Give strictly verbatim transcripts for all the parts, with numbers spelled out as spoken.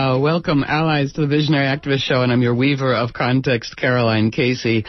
Uh, welcome, allies, to the Visionary Activist Show, and I'm your weaver of context, Caroline Casey.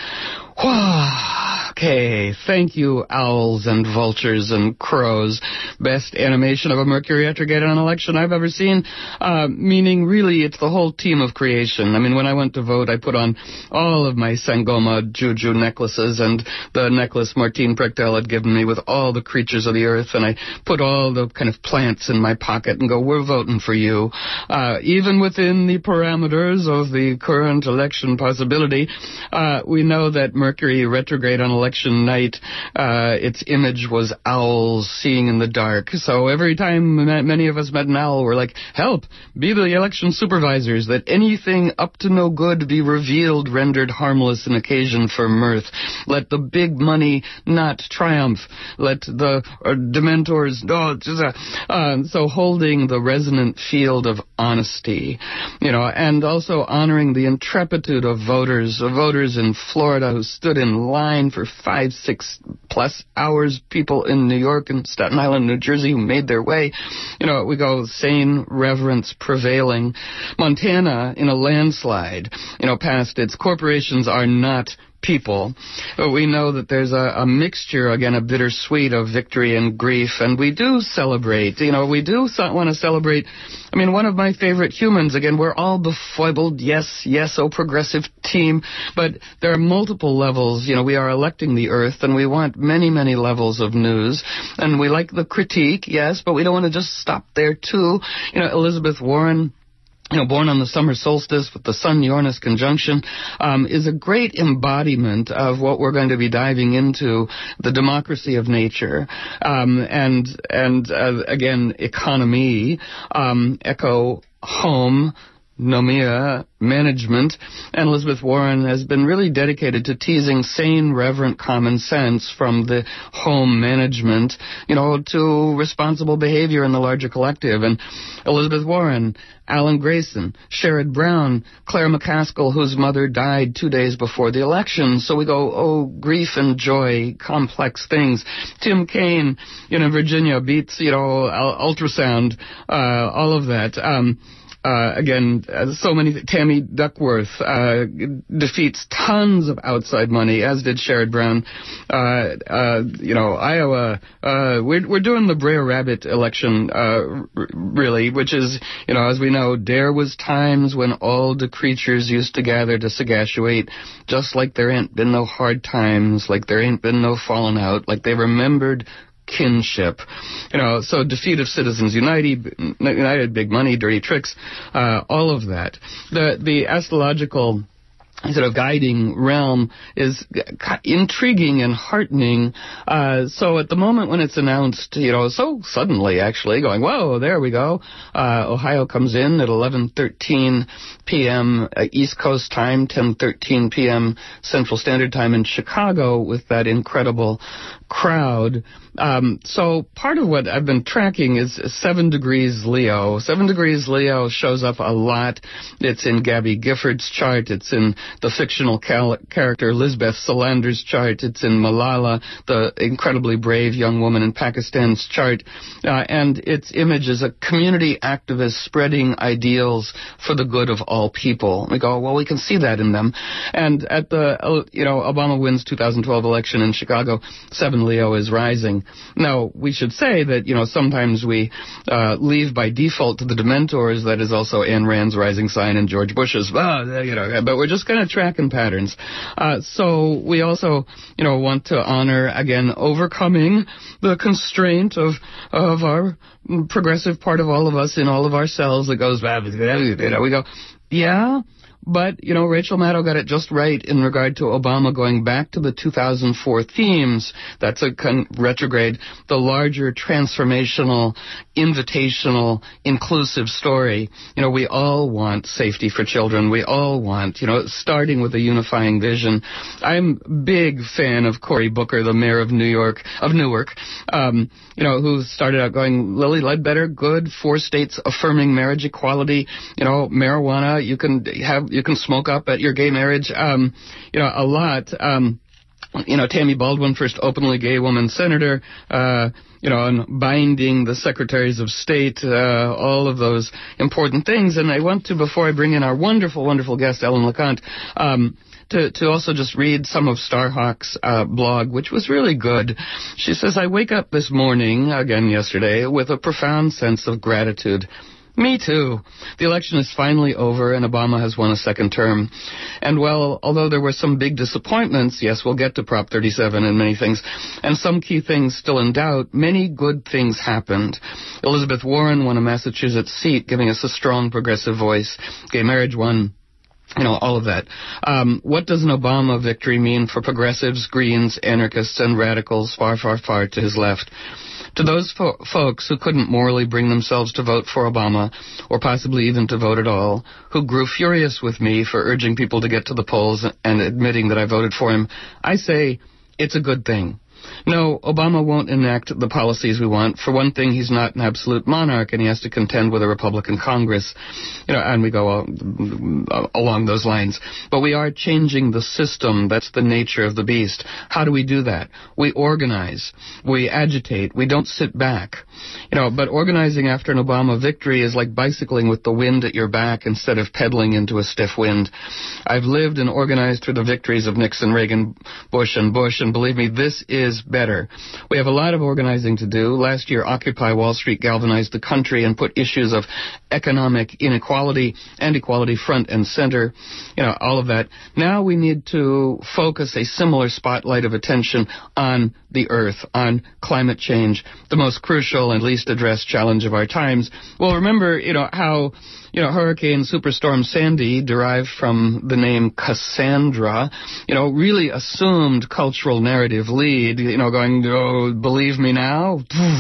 Okay, thank you, owls and vultures and crows. Best animation of a Mercury retrograde on an election I've ever seen, uh, meaning really it's the whole team of creation. I mean, when I went to vote, I put on all of my Sangoma Juju necklaces and the necklace Martine Prechtel had given me with all the creatures of the earth, and I put all the kind of plants in my pocket and go, we're voting for you. Uh, even within the parameters of the current election possibility, uh, we know that Mercury retrograde on election night, uh, its image was owls seeing in the dark. So every time many of us met an owl, we're like, help, be the election supervisors, that anything up to no good be revealed, rendered harmless, an occasion for mirth. Let the big money not triumph. Let the uh, dementors, oh, just, uh, uh, so holding the resonant field of honesty, you know, and also honoring the intrepidity of voters, of voters in Florida who stood in line for five, six plus hours, people in New York and Staten Island, New Jersey who made their way. You know, we go sane reverence prevailing. Montana in a landslide, you know, passed its corporations are not people. But we know that there's a, a mixture, again, a bittersweet of victory and grief, and we do celebrate. You know, we do so want to celebrate. I mean, one of my favorite humans, again, we're all befoibled, yes, yes, oh, progressive team, but there are multiple levels. You know, we are electing the earth, and we want many, many levels of news, and we like the critique, yes, but we don't want to just stop there, too. You know, Elizabeth Warren, you know, born on the summer solstice with the Sun-Uranus conjunction, um, is a great embodiment of what we're going to be diving into, the democracy of nature, um, and, and uh, again, economy, um, eco, home, Nomia management, and Elizabeth Warren has been really dedicated to teasing sane, reverent common sense from the home management, you know, to responsible behavior in the larger collective. And Elizabeth Warren, Alan Grayson, Sherrod Brown, Claire McCaskill, whose mother died two days before the election. So we go, oh, grief and joy, complex things. Tim Kaine, you know, Virginia beats, you know, ultrasound, uh, all of that. Um, Uh, again, uh, so many, Tammy Duckworth uh, defeats tons of outside money, as did Sherrod Brown. Uh, uh, you know, Iowa, uh, we're, we're doing the Brer Rabbit election, uh, r- really, which is, you know, as we know, there was times when all the creatures used to gather to sagactuate, just like there ain't been no hard times, like there ain't been no falling out, like they remembered kinship, you know, so defeat of Citizens United, United, big money, dirty tricks, uh, all of that. The the astrological sort of guiding realm is intriguing and heartening. Uh, so at the moment when it's announced, you know, so suddenly actually going, whoa, there we go. Uh, Ohio comes in at eleven thirteen p.m. Uh, East Coast time, ten thirteen p.m. Central Standard Time in Chicago with that incredible crowd. Um, so part of what I've been tracking is Seven Degrees Leo. Seven Degrees Leo shows up a lot. It's in Gabby Gifford's chart. It's in the fictional cal- character Lisbeth Salander's chart. It's in Malala, the incredibly brave young woman in Pakistan's chart. Uh, and its image is a community activist spreading ideals for the good of all people. We go, well, we can see that in them. And at the, uh, you know, Obama wins two thousand twelve election in Chicago, Seven Leo is rising. Now, we should say that, you know, sometimes we uh, leave by default to the Dementors. That is also Ayn Rand's rising sign and George Bush's, well, you know, but we're just kind of tracking patterns. Uh, so we also, you know, want to honor, again, overcoming the constraint of of our progressive part of all of us in all of our cells that goes, you know, we go, yeah. But, you know, Rachel Maddow got it just right in regard to Obama going back to the two thousand four themes. That's a con- retrograde, the larger transformational, invitational, inclusive story. You know, we all want safety for children. We all want, you know, starting with a unifying vision. I'm a big fan of Cory Booker, the mayor of New York, of Newark, um, you know, who started out going, Lilly Ledbetter, good, four states affirming marriage equality, you know, marijuana, you can have, you can smoke up at your gay marriage, um, you know, a lot. Um, you know, Tammy Baldwin, first openly gay woman senator, uh, you know, and binding the secretaries of state, uh, all of those important things. And I want to, before I bring in our wonderful, wonderful guest, Ellen LeConte, um, To, to also just read some of Starhawk's uh, blog, which was really good. She says, I wake up this morning, again yesterday, with a profound sense of gratitude. Me too. The election is finally over and Obama has won a second term. And well, although there were some big disappointments, yes, we'll get to Prop thirty-seven and many things, and some key things still in doubt, many good things happened. Elizabeth Warren won a Massachusetts seat, giving us a strong progressive voice. Gay marriage won. You know, all of that. Um, what does an Obama victory mean for progressives, Greens, anarchists, and radicals far, far, far to his left? To those fo- folks who couldn't morally bring themselves to vote for Obama, or possibly even to vote at all, who grew furious with me for urging people to get to the polls and admitting that I voted for him, I say it's a good thing. No, Obama won't enact the policies we want. For one thing, he's not an absolute monarch, and he has to contend with a Republican Congress. You know, and we go uh, along those lines. But we are changing the system. That's the nature of the beast. How do we do that? We organize. We agitate. We don't sit back. You know, but organizing after an Obama victory is like bicycling with the wind at your back instead of pedaling into a stiff wind. I've lived and organized through the victories of Nixon, Reagan, Bush, and Bush, and believe me, this is better. We have a lot of organizing to do. Last year, Occupy Wall Street galvanized the country and put issues of economic inequality and equality front and center, you know, all of that. Now we need to focus a similar spotlight of attention on the earth, on climate change, the most crucial and least addressed challenge of our times. Well, remember, you know, how You know, Hurricane Superstorm Sandy, derived from the name Cassandra, you know, really assumed cultural narrative lead, you know, going, oh, believe me now?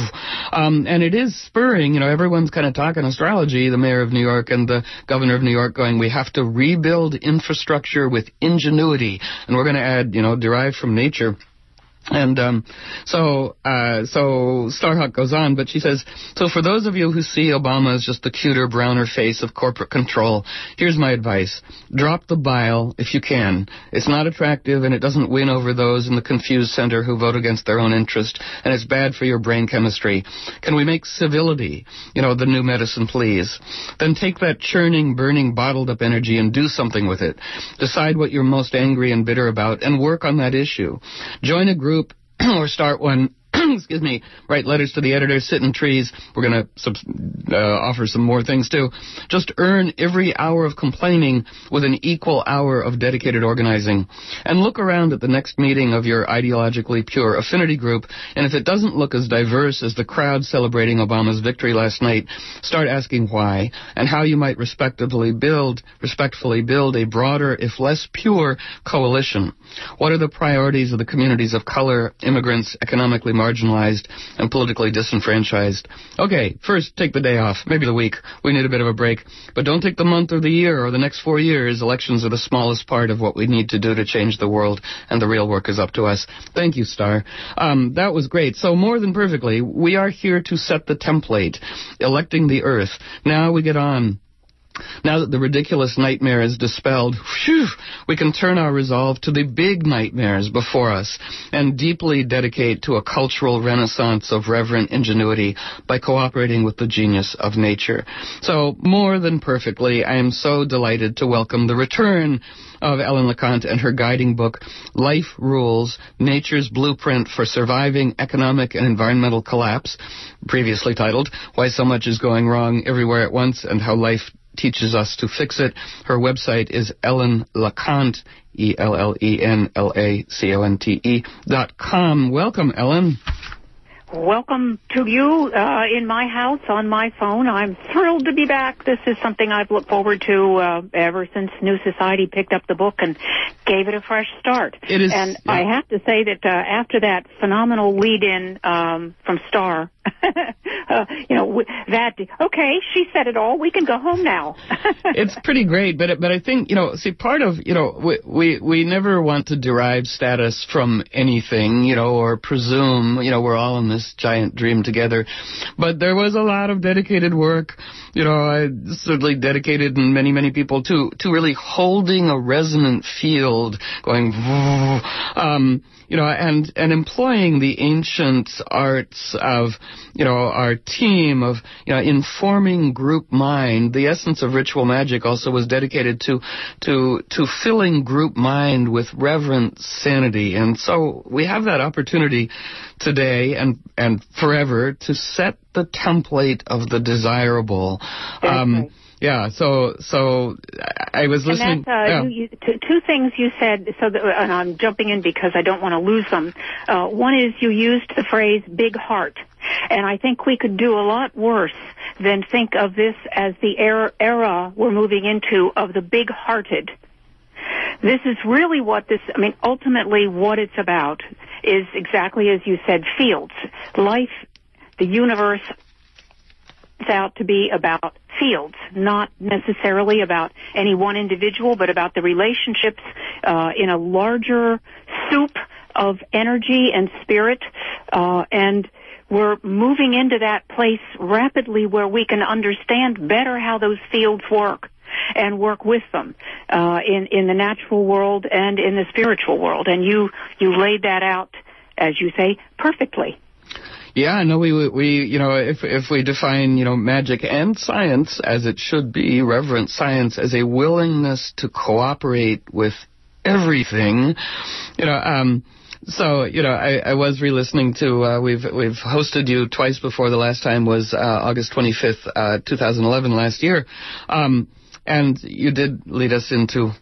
Um, and it is spurring, you know, everyone's kind of talking astrology, the mayor of New York and the governor of New York going, we have to rebuild infrastructure with ingenuity. And we're going to add, you know, derived from nature. And um, so uh, so Starhawk goes on, but she says, so for those of you who see Obama as just the cuter, browner face of corporate control, here's my advice. Drop the bile if you can. It's not attractive, and it doesn't win over those in the confused center who vote against their own interest, and it's bad for your brain chemistry. Can we make civility, you know, the new medicine, please? Then take that churning, burning, bottled-up energy and do something with it. Decide what you're most angry and bitter about, and work on that issue. Join a group or start one, excuse me, write letters to the editor, sit in trees. We're going to uh, offer some more things, too. Just earn every hour of complaining with an equal hour of dedicated organizing. And look around at the next meeting of your ideologically pure affinity group, and if it doesn't look as diverse as the crowd celebrating Obama's victory last night, start asking why, and how you might respectively build, respectfully build a broader, if less pure, coalition. What are the priorities of the communities of color, immigrants, economically marginalized, and politically disenfranchised? Okay, first, take the day off, maybe the week. We need a bit of a break. But don't take the month or the year or the next four years. Elections are the smallest part of what we need to do to change the world, and the real work is up to us. Thank you, Star. Um, that was great. So more than perfectly, we are here to set the template, electing the earth. Now we get on. Now that the ridiculous nightmare is dispelled, whew, we can turn our resolve to the big nightmares before us and deeply dedicate to a cultural renaissance of reverent ingenuity by cooperating with the genius of nature. So, more than perfectly, I am so delighted to welcome the return of Ellen LeConte and her guiding book, Life Rules, Nature's Blueprint for Surviving Economic and Environmental Collapse, previously titled, Why So Much Is Going Wrong Everywhere at Once and How Life Teaches Us to Fix It. Her website is Ellen LeConte, E L L E N L A C O N T E dot com. Welcome, Ellen. Welcome to you uh, in my house on my phone. I'm thrilled to be back. This is something I've looked forward to uh, ever since New Society picked up the book and gave it a fresh start. It is, and yeah. I have to say that uh, after that phenomenal lead-in um, from Star, uh, you know, that, okay, she said it all. We can go home now. It's pretty great, but but I think, you know, see, part of, you know, we, we we never want to derive status from anything, you know, or presume, you know, we're all in this this giant dream together. But there was a lot of dedicated work, you know, I certainly dedicated and many, many people to, to really holding a resonant field going, um, you know, and, and employing the ancient arts of, you know, our team of, you know, informing group mind. The essence of ritual magic also was dedicated to, to, to filling group mind with reverent sanity. And so we have that opportunity today and, and forever to set the template of the desirable. Um, right. Yeah, so so I was listening. And that's, uh, yeah. you, two, two things you said, so that, and I'm jumping in because I don't want to lose them. Uh, one is you used the phrase big heart, and I think we could do a lot worse than think of this as the era, era we're moving into of the big-hearted. This is really what this, I mean, ultimately what it's about is exactly as you said, fields. Life, the universe, is out to be about fields, not necessarily about any one individual, but about the relationships uh, in a larger soup of energy and spirit, uh, and we're moving into that place rapidly where we can understand better how those fields work and work with them uh, in, in the natural world and in the spiritual world. And you, you laid that out, as you say, perfectly. Yeah, no, we, we, you know, if, if we define, you know, magic and science as it should be, reverent science as a willingness to cooperate with everything, you know, um, so, you know, I, I was re-listening to, uh, we've, we've hosted you twice before. The last time was, uh, August twenty-fifth, uh, twenty eleven, last year. Um, and you did lead us into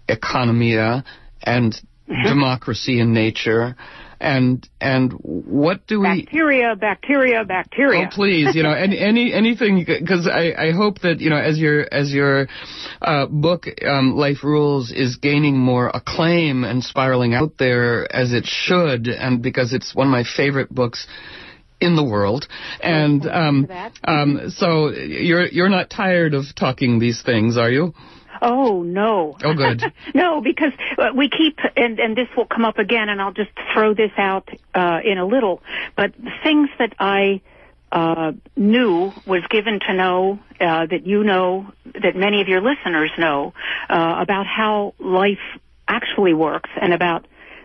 economia and mm-hmm. democracy in nature. And and what do we... Bacteria, bacteria, bacteria. Oh, please, you know, any, any anything, because I, I hope that, you know, as your as your uh, book, um, Life Rules, is gaining more acclaim and spiraling out there as it should, and because it's one of my favorite books in the world. And um, um, so you're you're not tired of talking these things, are you? Oh, no. Oh, good. No, because uh, we keep, and, and this will come up again, and I'll just throw this out uh, in a little, but things that I uh, knew, was given to know, uh, that you know, that many of your listeners know, uh, about how life actually works and about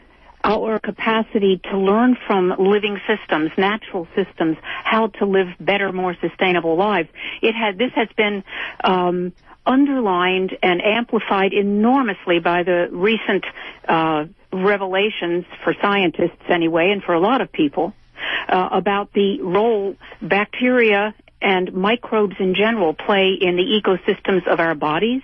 our capacity to learn from living systems, natural systems, how to live better, more sustainable lives. It had, this has been, um, underlined and amplified enormously by the recent uh, revelations, for scientists anyway, and for a lot of people, uh, about the role bacteria and microbes in general play in the ecosystems of our bodies,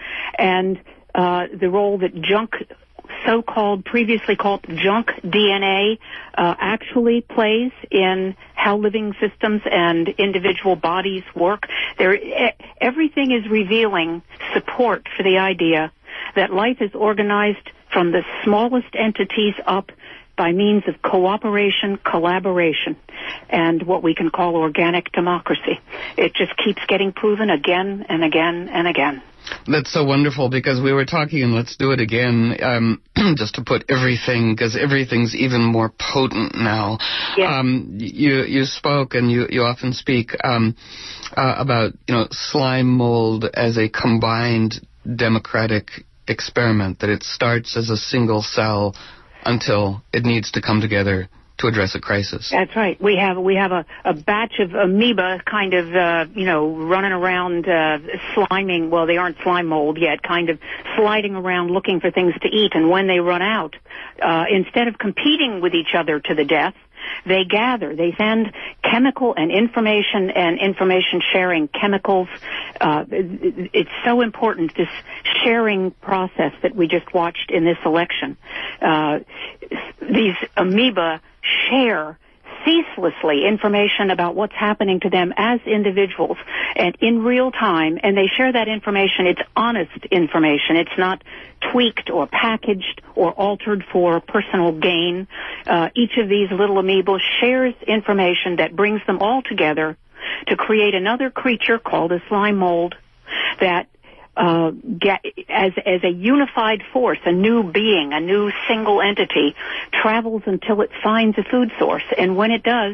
and uh, the role that junk, so-called, previously called junk D N A, uh, actually plays in how living systems and individual bodies work. There, everything is revealing support for the idea that life is organized from the smallest entities up by means of cooperation, collaboration, and what we can call organic democracy. It just keeps getting proven again and again and again. That's so wonderful, because we were talking, and let's do it again, um, just to put everything, because everything's even more potent now. Yes. Um, you you spoke, and you, you often speak um, uh, about, you know, slime mold as a combined democratic experiment, that it starts as a single cell until it needs to come together to address a crisis. That's right. We have we have a, a batch of amoeba kind of, uh, you know, running around uh, sliming. Well, they aren't slime mold yet, kind of sliding around looking for things to eat. And when they run out, uh, instead of competing with each other to the death, they gather. They send chemical and information and information sharing chemicals. Uh, it, it's so important, this sharing process that we just watched in this election. Uh, these amoeba share ceaselessly information about what's happening to them as individuals and in real time, and they share that information. It's honest information. It's not tweaked or packaged or altered for personal gain. Uh, each of these little amoeba shares information that brings them all together to create another creature called a slime mold that Uh, get, as as a unified force, a new being, a new single entity, travels until it finds a food source. And when it does,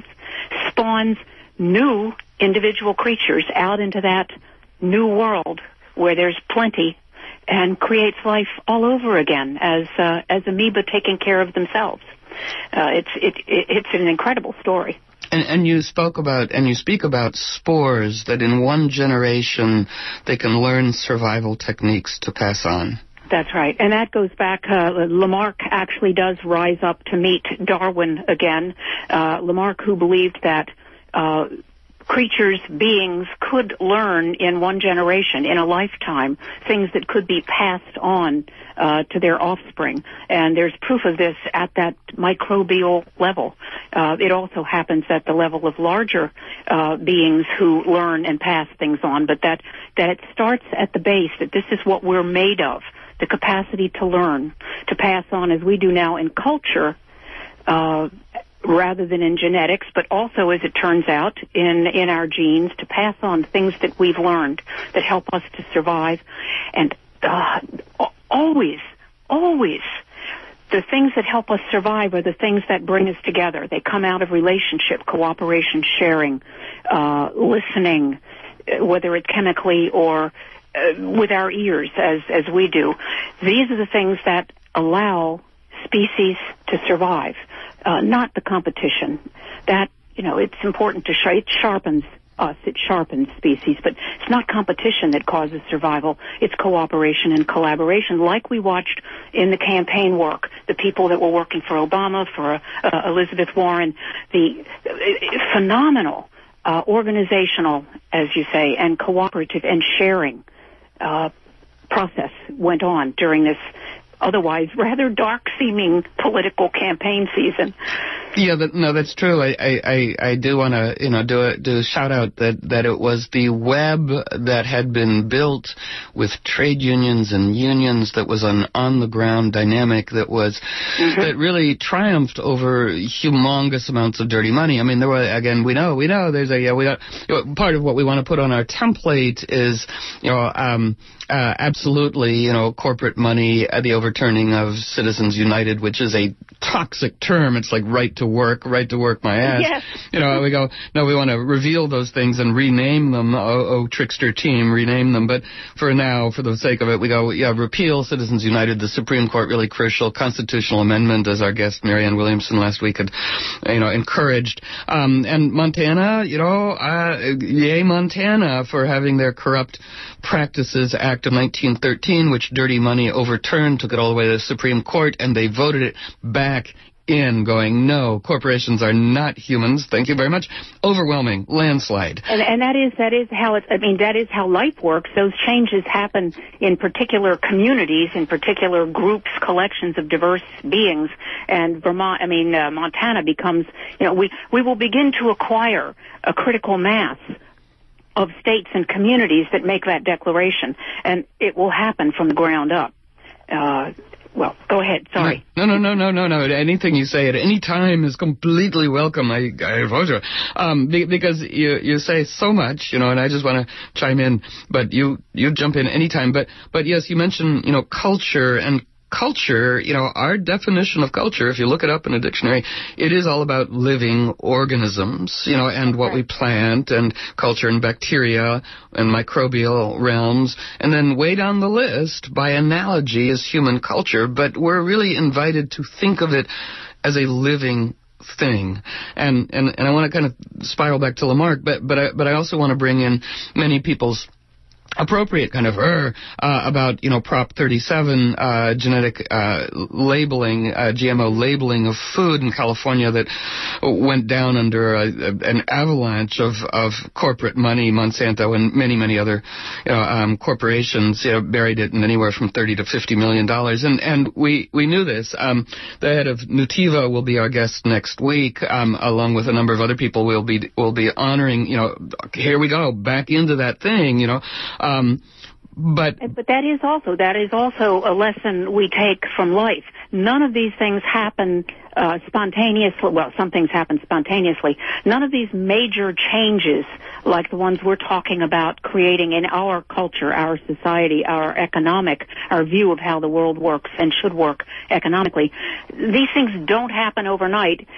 spawns new individual creatures out into that new world where there's plenty, and creates life all over again as uh, as amoeba taking care of themselves. Uh, it's it, it it's an incredible story. And, and you spoke about, and you speak about spores, that in one generation they can learn survival techniques to pass on. That's right. And that goes back, uh, Lamarck actually does rise up to meet Darwin again. Uh, Lamarck, who believed that uh, creatures, beings could learn in one generation, in a lifetime, things that could be passed on uh, to their offspring. And there's proof of this at that microbial level. Uh, it also happens at the level of larger uh, beings who learn and pass things on, but that, that it starts at the base, that this is what we're made of, the capacity to learn, to pass on as we do now in culture, uh, rather than in genetics, but also, as it turns out, in, in our genes, to pass on things that we've learned that help us to survive. And uh, always, always, the things that help us survive are the things that bring us together. They come out of relationship, cooperation, sharing, uh, listening, whether it's chemically or uh, with our ears, as, as we do. These are the things that allow species to survive. Uh, not the competition. That, you know, it's important to show, it sharpens us, it sharpens species, but it's not competition that causes survival. It's cooperation and collaboration, like we watched in the campaign work, the people that were working for Obama, for uh, Elizabeth Warren, the uh, phenomenal uh, organizational, as you say, and cooperative and sharing uh, process went on during this otherwise rather dark-seeming political campaign season. Yeah, that, no, that's true. I, I, I do want to, you know, do a, do a shout out that, that it was the web that had been built with trade unions and unions that was an on-the-ground dynamic that was, mm-hmm. that really triumphed over humongous amounts of dirty money. I mean, there were, again, we know, we know there's a, yeah, we got, you know, part of what we want to put on our template is, you know, um, uh, absolutely, you know, corporate money, uh, the overturning of Citizens United, which is a toxic term. It's like right to work, right to work my ass. Yes. You know, we go, no, we want to reveal those things and rename them. Oh, oh, trickster team, rename them. But for now, for the sake of it, we go, yeah, repeal Citizens United, the Supreme Court, really crucial. Constitutional amendment, as our guest Marianne Williamson last week had, you know, encouraged. Um, and Montana, you know, uh, yay Montana for having their Corrupt Practices Act of nineteen thirteen, which dirty money overturned, took it all the way to the Supreme Court, and they voted it back in, going, no, corporations are not humans. Thank you very much. Overwhelming landslide. And, and that is that is how it. I mean, that is how life works. Those changes happen in particular communities, in particular groups, collections of diverse beings. And Vermont, I mean, uh, Montana becomes. You know, we we will begin to acquire a critical mass of states and communities that make that declaration, and it will happen from the ground up. Uh, Well, go ahead. Sorry. No, no, no, no, no, no. Anything you say at any time is completely welcome. I, I told you. Um, because you, you say so much, you know, and I just want to chime in, but you, you jump in anytime. But, but yes, you mentioned, you know, culture and culture, you know, our definition of culture, if you look it up in a dictionary, it is all about living organisms, you know, and what we plant, and culture and bacteria and microbial realms. And then way down the list, by analogy, is human culture. But we're really invited to think of it as a living thing. And, and, and I want to kind of spiral back to Lamarck, but, but I, but I also want to bring in many people's appropriate kind of er uh, about, you know, Prop thirty-seven, uh, genetic uh, labeling, uh, G M O labeling of food in California that went down under a, a, an avalanche of, of corporate money. Monsanto and many, many other, you know, um, corporations, you know, buried it in anywhere from thirty to fifty million dollars. And, and we, we knew this. Um, the head of Nutiva will be our guest next week, um, along with a number of other people. We'll be, we'll be honoring, you know, here we go, back into that thing, you know. Um, but but that is also that is also a lesson we take from life. None of these things happen uh, spontaneously. Well, some things happen spontaneously. None of these major changes, like the ones we're talking about creating in our culture, our society, our economic, our view of how the world works and should work economically, these things don't happen overnight.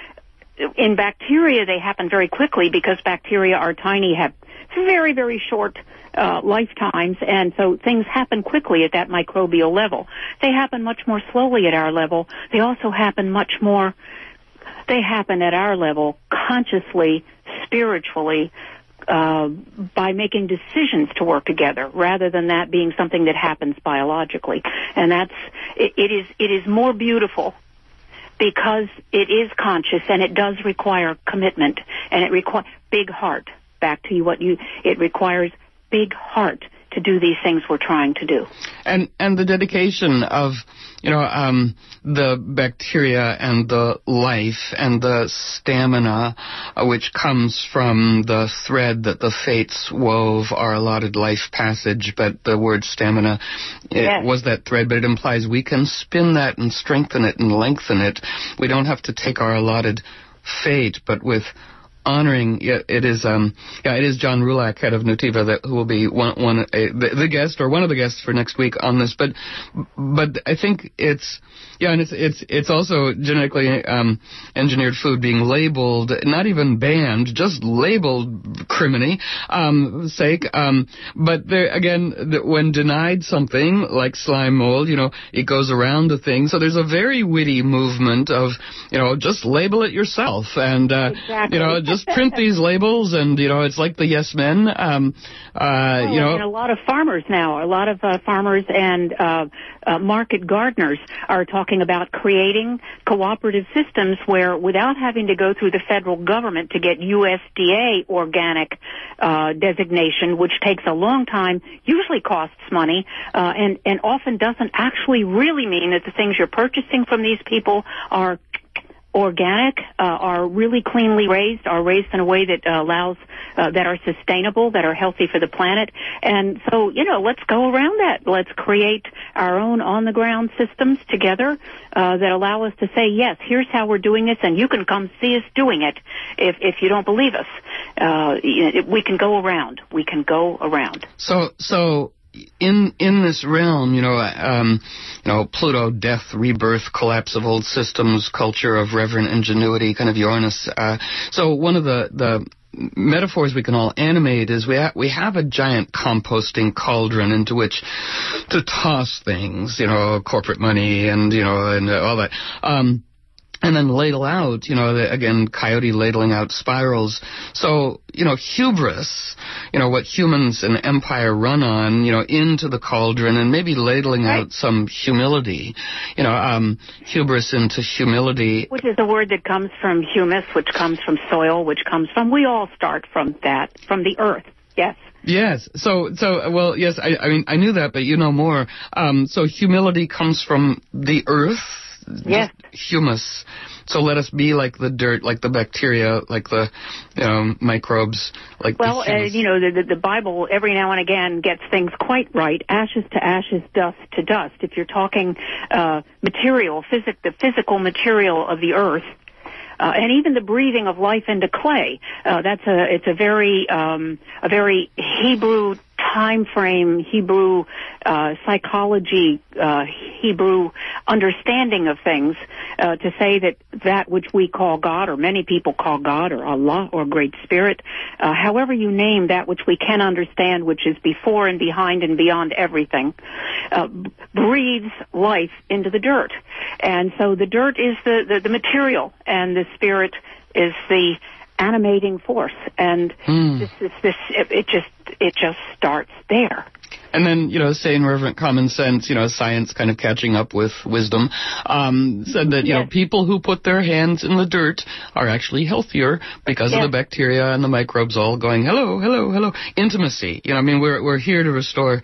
in bacteria, they happen very quickly because bacteria are tiny, have very, very short uh, lifetimes, and so things happen quickly at that microbial level. They happen much more slowly at our level. They also happen much more, they happen at our level consciously, spiritually, uh, by making decisions to work together, rather than that being something that happens biologically. And that's, it, it is, it is more beautiful because it is conscious, and it does require commitment, and it requires big heart. Back to you, what you, it requires big heart to do these things we're trying to do. And and the dedication of, you know, um, the bacteria and the life and the stamina, uh, which comes from the thread that the fates wove our allotted life passage. But the word stamina, it Yes. was that thread, but it implies we can spin that and strengthen it and lengthen it. We don't have to take our allotted fate, but with honoring, yeah, it is, um, yeah, it is John Rulak, head of Nutiva, that who will be one, one, uh, the, the guest or one of the guests for next week on this. But, but I think it's, yeah, and it's, it's, it's also genetically um, engineered food being labeled, not even banned, just labeled criminy um, sake. Um, but there again, the, when denied something like slime mold, you know, it goes around the thing. So there's a very witty movement of, you know, just label it yourself, and uh, Exactly. you know, just print these labels, and you know, it's like the yes men. Um, uh, Oh, you know, and a lot of farmers now, a lot of uh, farmers and uh, uh, market gardeners are talking about creating cooperative systems where, without having to go through the federal government to get U S D A organic uh, designation, which takes a long time, usually costs money, uh, and, and often doesn't actually really mean that the things you're purchasing from these people are organic, uh, are really cleanly raised, are raised in a way that uh, allows, uh, that are sustainable, that are healthy for the planet. And so, you know, let's go around that. Let's create our own on-the-ground systems together uh, that allow us to say, yes, here's how we're doing this, and you can come see us doing it if, if you don't believe us. Uh, we can go around. We can go around. So, so in in this realm, you know, um, you know, Pluto, death, rebirth, collapse of old systems, culture of reverent ingenuity, kind of Uranus. Uh, so one of the the metaphors we can all animate is we ha- we have a giant composting cauldron into which to toss things, you know, corporate money and you know and all that. Um, And then ladle out, you know, the, again, Coyote ladling out spirals. So, you know, hubris, you know, what humans and empire run on, you know, into the cauldron, and maybe ladling right. out some humility, you know, um, hubris into humility. Which is a word that comes from humus, which comes from soil, which comes from, we all start from that, from the earth, yes. Yes. So, so, well, yes, I, I mean, I knew that, but you know more. Um, so humility comes from the earth. Yes. Humus. So let us be like the dirt, like the bacteria, like the you know, microbes, like well, the uh, humus. you know, the, the Bible every now and again gets things quite right. Ashes to ashes, dust to dust. If you're talking uh, material, physic, the physical material of the earth, uh, and even the breathing of life into clay, uh, that's a it's a very um, a very Hebrew time frame, Hebrew uh, psychology, uh, Hebrew understanding of things, uh, to say that that which we call God, or many people call God, or Allah, or Great Spirit, uh, however you name that which we can understand, which is before and behind and beyond everything, uh, breathes life into the dirt. And so the dirt is the, the, the material, and the Spirit is the animating force, and mm. this is this. It, it just it just starts there. And then, you know, sane, reverent common sense, you know, science kind of catching up with wisdom, um, said that, you yes. know, people who put their hands in the dirt are actually healthier because yes. of the bacteria and the microbes all going, hello, hello, hello. Intimacy. You know, I mean, we're we're here to restore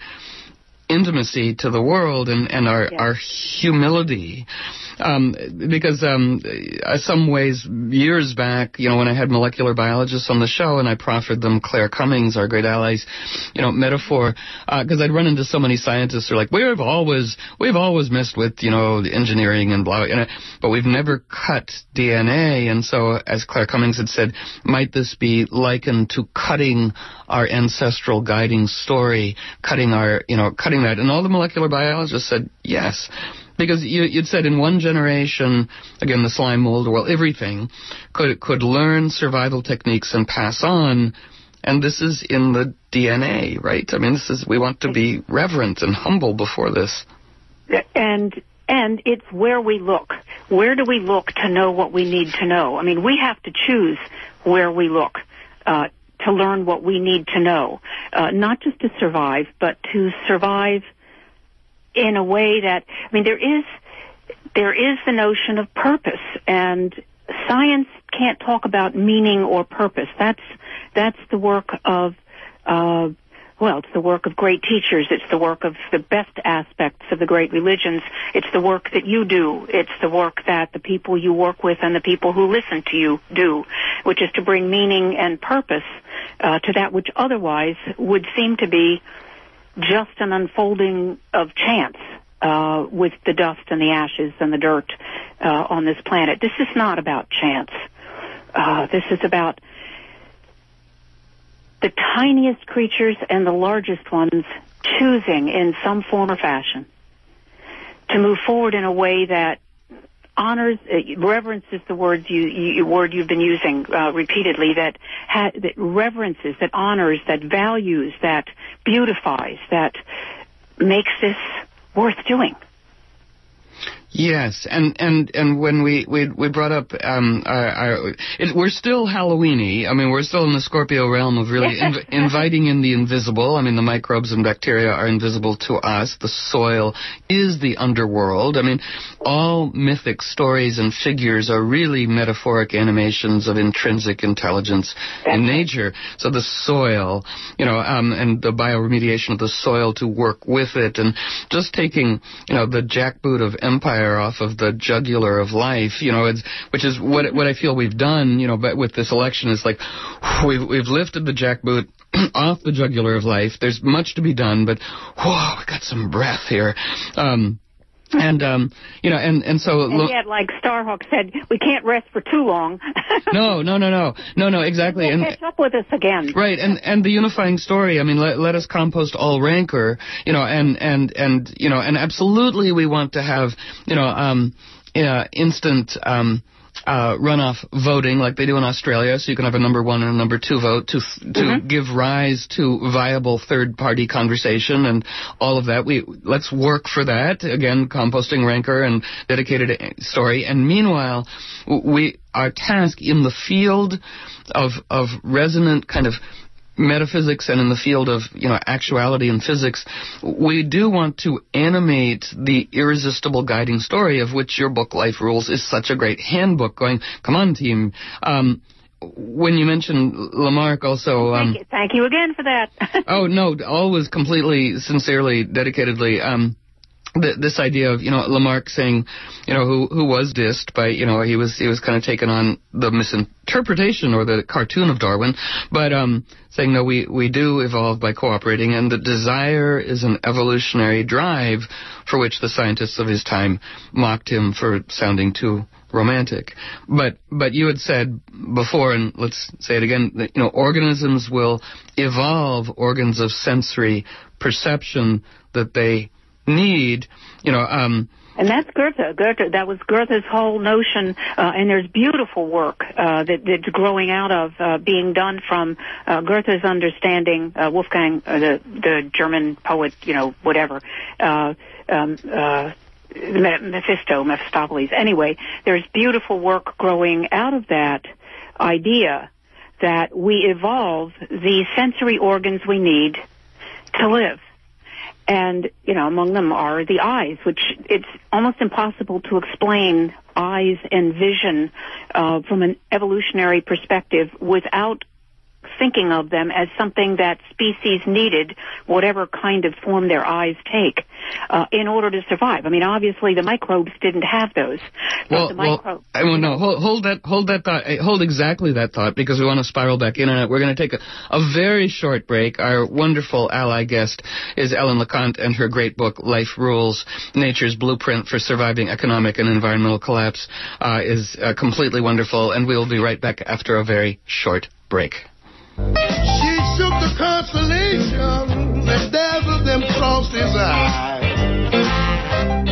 intimacy to the world and, and our, yes. our humility. Um, because um, some ways, years back, you know, when I had molecular biologists on the show and I proffered them Claire Cummings, our great allies, you know, metaphor, because uh, I'd run into so many scientists who are like, we've always, we've always messed with, you know, engineering and blah, you know, but we've never cut D N A. And so, as Claire Cummings had said, might this be likened to cutting our ancestral guiding story, cutting our, you know, cutting that? And all the molecular biologists said, yes. Because you, you'd said in one generation, again, the slime mold, well, everything, could could learn survival techniques and pass on, and this is in the D N A, right? I mean, this is, we want to be reverent and humble before this. And and it's where we look. Where do we look to know what we need to know? I mean, we have to choose where we look uh, to learn what we need to know, uh, not just to survive, but to survive in a way that, I mean, there is there is the notion of purpose, and science can't talk about meaning or purpose. That's that's the work of, uh, well, it's the work of great teachers. It's the work of the best aspects of the great religions. It's the work that you do. It's the work that the people you work with and the people who listen to you do, which is to bring meaning and purpose uh, to that which otherwise would seem to be just an unfolding of chance uh, with the dust and the ashes and the dirt uh, on this planet. This is not about chance. Uh, this is about the tiniest creatures and the largest ones choosing in some form or fashion to move forward in a way that honors, uh, reverence is the word you, you word you've been using uh, repeatedly, that, ha- that reverences, that honors, that values, that beautifies, that makes this worth doing. Yes, and and and when we we we brought up, um, our, our, it, we're still Halloweeny. I mean, we're still in the Scorpio realm of really inv- inviting in the invisible. I mean, the microbes and bacteria are invisible to us. The soil is the underworld. I mean, all mythic stories and figures are really metaphoric animations of intrinsic intelligence in nature. So the soil, you know, um, and the bioremediation of the soil to work with it, and just taking, you know, the jackboot of empire off of the jugular of life, you know, it's, which is what what I feel we've done, you know, but with this election, is like we've we've lifted the jackboot off the jugular of life. There's much to be done, but whoa, we got some breath here. Um, And, um, you know, and, and so... And yet, like Starhawk said, we can't rest for too long. no, no, no, no. No, no, exactly. They'll and catch up with us again. Right, and, and the unifying story, I mean, let, let us compost all rancor, you know, and, and, and, you know, and absolutely we want to have, you know, um, uh, instant, um, Uh, runoff voting like they do in Australia, so you can have a number one and a number two vote to to mm-hmm. give rise to viable third-party conversation and all of that. We let's work for that. Again, composting rancor and dedicated story. And meanwhile, we our task in the field of of resonant kind of metaphysics and in the field of, you know, actuality and physics, we do want to animate the irresistible guiding story of which your book, Life Rules, is such a great handbook going, come on, team. Um, when you mentioned Lamarck also... Um, thank, you, thank you again for that. oh, no, always completely, sincerely, dedicatedly... Um, this idea of, you know, Lamarck saying, you know, who who was dissed by, you know, he was he was kind of taken on the misinterpretation or the cartoon of Darwin, but um, saying, no, we, we do evolve by cooperating, and the desire is an evolutionary drive for which the scientists of his time mocked him for sounding too romantic. But but you had said before, and let's say it again, that, you know, organisms will evolve organs of sensory perception that they need, you know, um... And that's Goethe. Goethe, that was Goethe's whole notion, uh, and there's beautiful work uh, that, that's growing out of, uh, being done from uh, Goethe's understanding, uh, Wolfgang, uh, the, the German poet, you know, whatever, uh, um, uh, Mephisto, Mephistopheles. Anyway, there's beautiful work growing out of that idea that we evolve the sensory organs we need to live. And, you know, among them are the eyes, which it's almost impossible to explain eyes and vision uh, from an evolutionary perspective without thinking of them as something that species needed, whatever kind of form their eyes take, uh, in order to survive. I mean, obviously the microbes didn't have those. Well, the micro- well, I well, no, hold, hold that, hold that thought, hold exactly that thought, because we want to spiral back in on it. We're going to take a, a very short break. Our wonderful ally guest is Ellen LeConte and her great book, Life Rules, Nature's Blueprint for Surviving Economic and Environmental Collapse, uh, is uh, completely wonderful, and we'll be right back after a very short break. She shook the constellation and dazzled them crossed his eyes.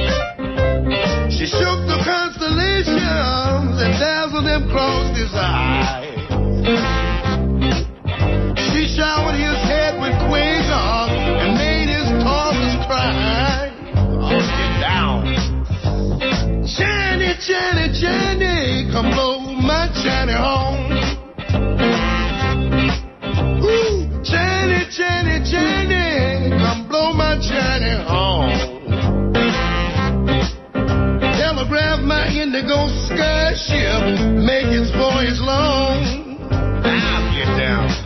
indigo sky ship make its voyage long. I'll get down.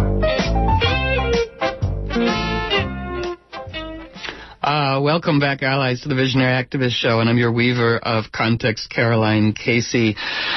Uh, welcome back, allies, to the Visionary Activist Show, and I'm your weaver of context, Caroline Casey.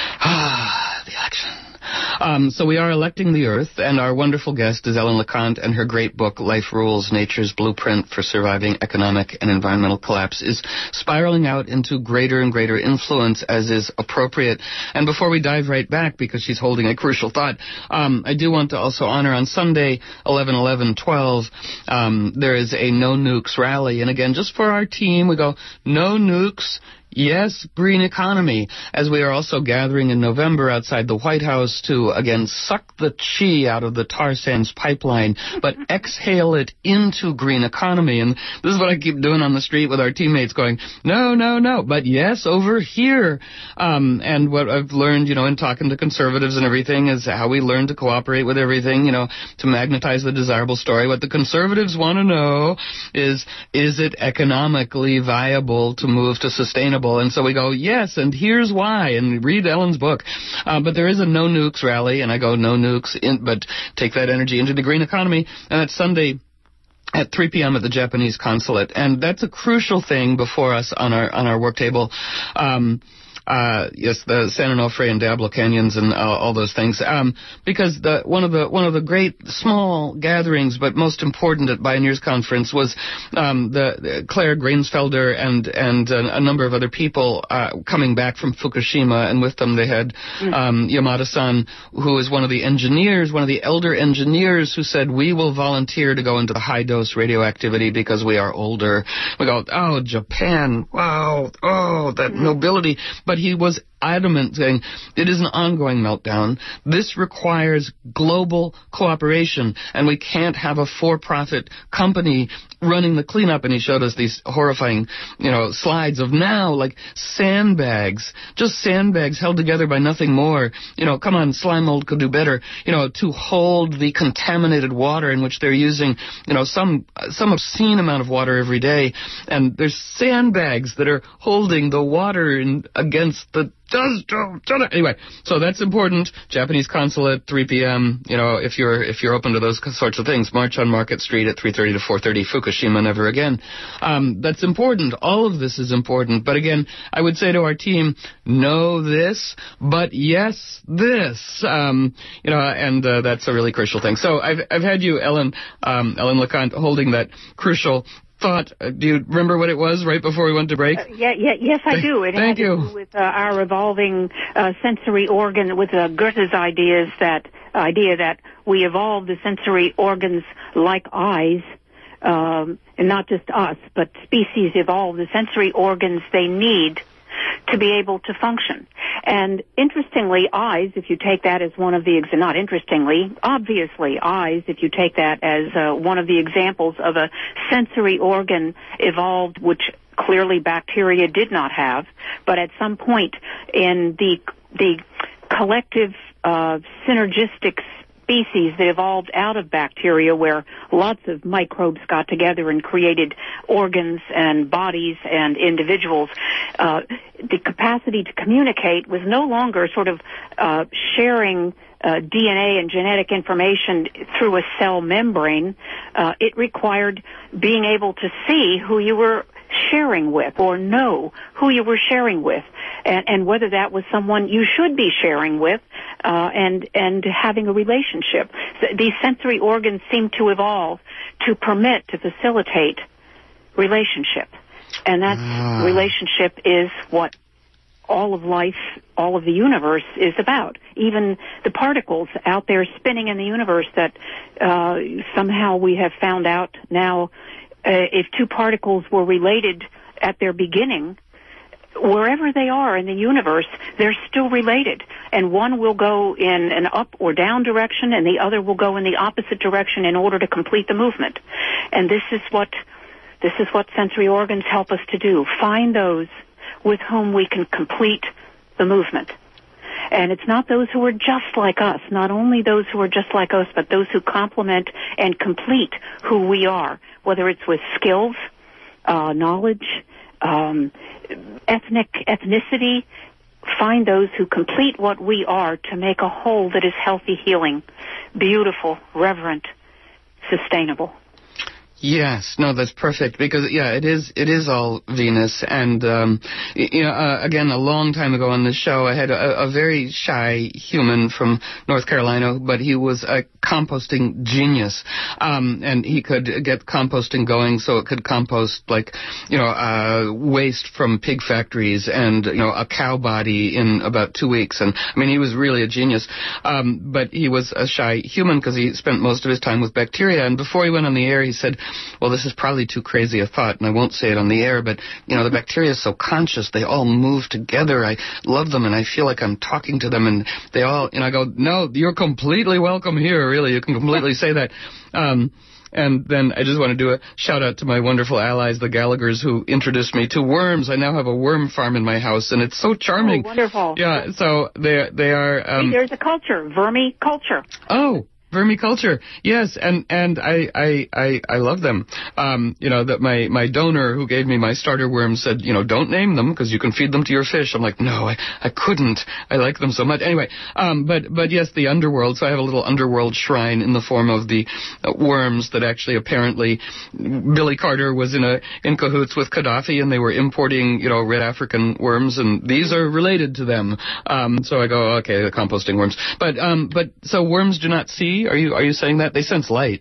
Ah, the election. Um, so we are electing the Earth, and our wonderful guest is Ellen LeConte, and her great book, Life Rules, Nature's Blueprint for Surviving Economic and Environmental Collapse, is spiraling out into greater and greater influence as is appropriate. And before we dive right back, because she's holding a crucial thought, um, I do want to also honor on Sunday, eleven eleven twelve, um, there is a No Nukes rally. And again, just for our team, we go, no nukes. Yes, green economy, as we are also gathering in November outside the White House to, again, suck the chi out of the tar sands pipeline, but exhale it into green economy. And this is what I keep doing on the street with our teammates, going, no, no, no, but yes, over here. Um, and what I've learned, you know, in talking to conservatives and everything is how we learn to cooperate with everything, you know, to magnetize the desirable story. What the conservatives want to know is, is it economically viable to move to sustainable? And so we go, yes, and here's why, and read Ellen's book. Uh, but there is a no nukes rally, and I go, no nukes, in, but take that energy into the green economy, and that's Sunday at three p.m. at the Japanese consulate. And that's a crucial thing before us on our on our work table. Um Uh, yes, the San Onofre and Diablo Canyons and uh, all those things. Um, because the one of the one of the great small gatherings, but most important at Bioneers Conference was um, the, the Claire Grainsfelder and and a, a number of other people uh, coming back from Fukushima, and with them they had um, Yamada-san, who is one of the engineers, one of the elder engineers, who said, we will volunteer to go into the high dose radioactivity because we are older. We go, oh, Japan, wow, oh, that nobility. But But he was adamant, saying it is an ongoing meltdown. This requires global cooperation, and we can't have a for-profit company running the cleanup. And he showed us these horrifying, you know, slides of now, like sandbags, just sandbags held together by nothing more. You know, come on, slime mold could do better, you know, to hold the contaminated water in which they're using, you know, some some obscene amount of water every day. And there's sandbags that are holding the water in, against the Does anyway, so that's important. Japanese consulate, three p.m. You know, if you're if you're open to those sorts of things, march on Market Street at three thirty to four thirty. Fukushima, never again. Um, that's important. All of this is important. But again, I would say to our team, know this, but yes, this. Um, you know, and uh, that's a really crucial thing. So I've I've had you, Ellen, um, Ellen LeConte, holding that crucial thought. Uh, do you remember what it was right before we went to break? Uh, yeah, yeah, yes, I do. It Thank had you. to do with uh, our evolving uh, sensory organ, with uh, Goethe's ideas that idea that we evolved the sensory organs like eyes, um, and not just us, but species evolve the sensory organs they need to be able to function. And interestingly, eyes, if you take that as one of the, ex- not interestingly, obviously eyes, if you take that as uh, one of the examples of a sensory organ evolved, which clearly bacteria did not have, but at some point in the the collective uh, synergistic species that evolved out of bacteria, where lots of microbes got together and created organs and bodies and individuals, uh, the capacity to communicate was no longer sort of uh, sharing uh, D N A and genetic information through a cell membrane. Uh, it required being able to see who you were sharing with, or know who you were sharing with, and, and whether that was someone you should be sharing with, uh, and and having a relationship. So these sensory organs seem to evolve to permit, to facilitate relationship, and that ah. relationship is what all of life, all of the universe is about. Even the particles out there spinning in the universe that uh, somehow we have found out now. Uh, if two particles were related at their beginning, wherever they are in the universe, they're still related. And one will go in an up or down direction, and the other will go in the opposite direction in order to complete the movement. And this is what, this is what sensory organs help us to do. Find those with whom we can complete the movement. And it's not those who are just like us, not only those who are just like us, but those who complement and complete who we are, whether it's with skills, uh, knowledge, um, ethnic ethnicity, find those who complete what we are to make a whole that is healthy, healing, beautiful, reverent, sustainable. Yes, no, that's perfect, because, yeah, it is it is all Venus, and, um, you know, uh, again, a long time ago on the show, I had a, a very shy human from North Carolina, but he was a composting genius, um, and he could get composting going so it could compost, like, you know, uh, waste from pig factories and, you know, a cow body in about two weeks, and, I mean, he was really a genius, um, but he was a shy human because he spent most of his time with bacteria, and before he went on the air, he said, well, this is probably too crazy a thought, and I won't say it on the air, but, you know, the bacteria is so conscious. They all move together. I love them, and I feel like I'm talking to them, and they all, and I go, no, you're completely welcome here, really. You can completely say that. Um, and then I just want to do a shout-out to my wonderful allies, the Gallaghers, who introduced me to worms. I now have a worm farm in my house, and it's so charming. Oh, wonderful. Yeah, so they, they are... Um, There's a culture, vermiculture. Oh, vermiculture, yes, and and I I I, I love them. Um, you know that my my donor who gave me my starter worms said, you know, don't name them because you can feed them to your fish. I'm like, no, I I couldn't. I like them so much. Anyway, um, but but yes, the underworld. So I have a little underworld shrine in the form of the uh, worms that actually apparently Billy Carter was in a in cahoots with Gaddafi, and they were importing, you know, red African worms, and these are related to them. Um, so I go, okay, the composting worms. But um, but so worms do not see. Are you are you saying that? They sense light.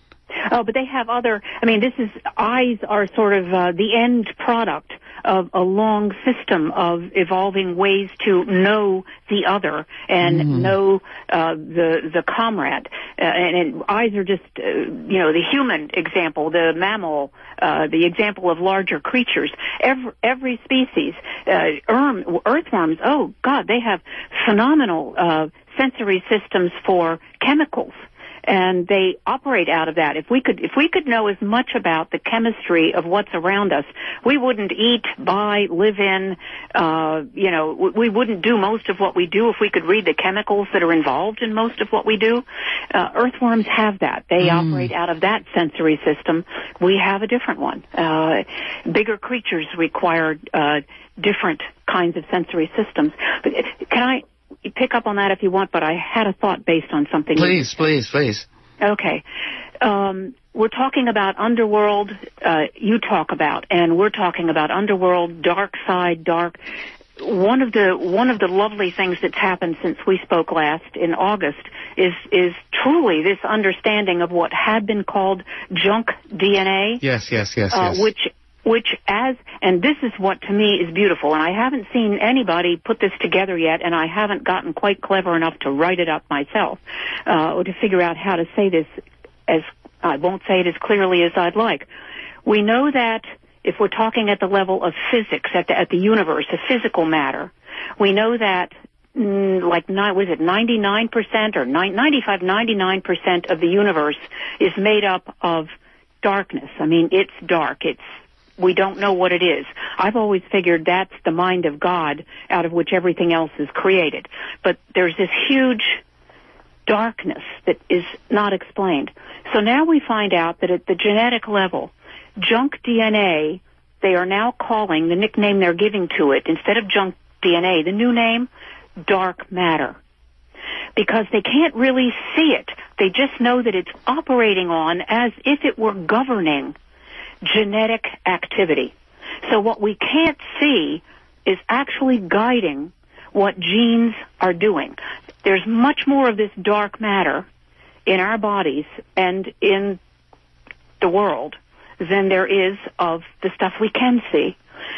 Oh, but they have other, I mean, this is, eyes are sort of uh, the end product of a long system of evolving ways to know the other and mm. know uh, the the comrade. Uh, and, and eyes are just, uh, you know, the human example, the mammal, uh, the example of larger creatures. Every, every species, uh, erm, earthworms, oh, God, they have phenomenal uh, sensory systems for chemicals. And they operate out of that. If we could, if we could know as much about the chemistry of what's around us, we wouldn't eat, buy, live in, uh, you know, we wouldn't do most of what we do if we could read the chemicals that are involved in most of what we do. Uh, earthworms have that. They mm. operate out of that sensory system. We have a different one. Uh, bigger creatures require, uh, different kinds of sensory systems. But can I pick up on that if you want, but I had a thought based on something. Please, please, please. Okay. Um, we're talking about underworld, uh, you talk about, and we're talking about underworld, dark side, dark. One of the one of the lovely things that's happened since we spoke last in August is is truly this understanding of what had been called junk D N A. Yes, yes, yes, uh, yes. Which Which as, and this is what to me is beautiful, and I haven't seen anybody put this together yet, and I haven't gotten quite clever enough to write it up myself, uh, or to figure out how to say this as, I won't say it as clearly as I'd like. We know that if we're talking at the level of physics, at the, at the universe, of physical matter, we know that mm, like, was it ninety-nine percent or ninety-five, ninety-nine percent of the universe is made up of darkness. I mean, it's dark. It's We don't know what it is. I've always figured that's the mind of God out of which everything else is created. But there's this huge darkness that is not explained. So now we find out that at the genetic level, junk D N A, they are now calling, the nickname they're giving to it, instead of junk D N A, the new name, dark matter. Because they can't really see it. They just know that it's operating on as if it were governing genetic activity. So what we can't see is actually guiding what genes are doing. There's much more of this dark matter in our bodies and in the world than there is of the stuff we can see.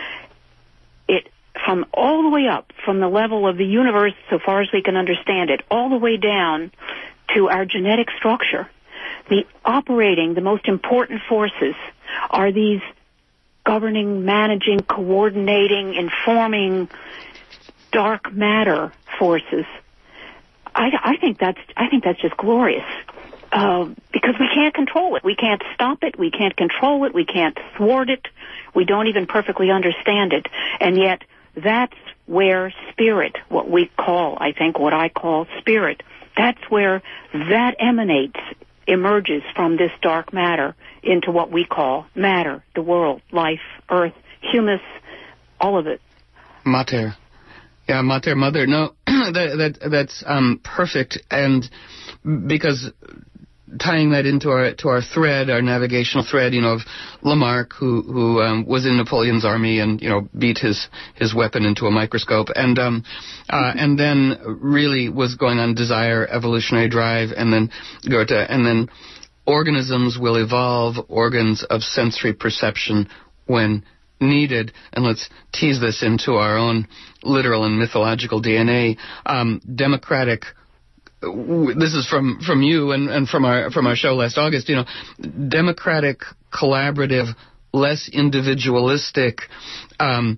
It, from all the way up, from the level of the universe, so far as we can understand it, all the way down to our genetic structure, the operating, the most important forces are these governing, managing, coordinating, informing dark matter forces. I, I think that's I think that's just glorious uh, because we can't control it. We can't stop it. We can't control it. We can't thwart it. We don't even perfectly understand it. And yet that's where spirit, what we call, I think, what I call spirit, that's where that emanates, emerges from this dark matter into what we call matter, the world, life, earth, humus, all of it. Mater. Yeah, Mater Mother. No, that, that that's um, perfect, and because tying that into our to our thread, our navigational thread, you know, of Lamarck, who who um, was in Napoleon's army and you know beat his his weapon into a microscope, and um, uh, and then really was going on desire, evolutionary drive, and then Goethe, and then organisms will evolve organs of sensory perception when needed, and let's tease this into our own literal and mythological D N A. Um, democratic. This is from, from you and, and from our from our show last August. You know, democratic, collaborative, less individualistic um,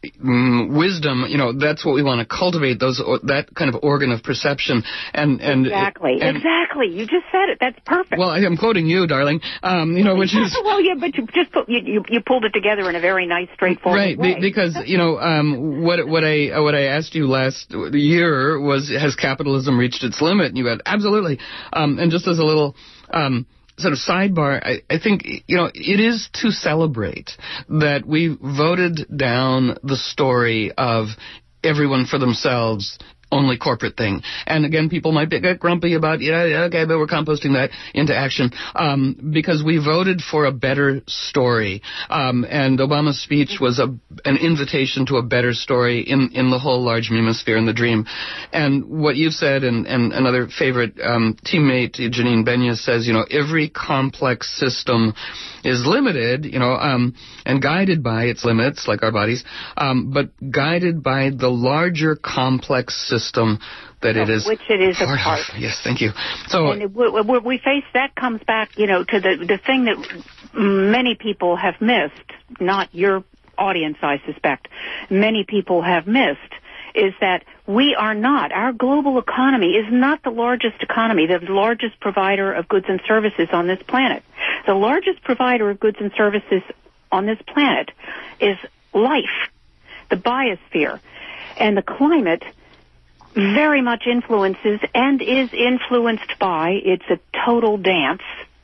wisdom. You know, that's what we want to cultivate. Those that kind of organ of perception. And and exactly, and, exactly. You just said it. That's perfect. Well, I'm quoting you, darling. Um, you know, which is well, yeah, but you just put, you, you you pulled it together in a very nice, straightforward right, way. Right, because you know um, what what I what I asked you last year was, has capitalism reached its limit? And you went, absolutely. Um, and just as a little um, sort of sidebar, I, I think you know it is to celebrate that we voted down the story of everyone for themselves, only corporate thing. And again, people might get grumpy about, yeah, okay, but we're composting that into action, um, because we voted for a better story. Um, and Obama's speech was a, an invitation to a better story in, in the whole large memosphere and the dream. And what you've said, and, and another favorite um, teammate, Janine Benyus, says, you know, every complex system is limited, you know, um, and guided by its limits, like our bodies, um, but guided by the larger complex system that it is, which it is a part of. Yes, thank you. So, and it, we, we face that comes back, you know, to the the thing that many people have missed. Not your audience, I suspect. Many people have missed is that we are not, our global economy is not the largest economy, the largest provider of goods and services on this planet. The largest provider of goods and services on this planet is life, the biosphere, and the climate very much influences and is influenced by, it's a total dance,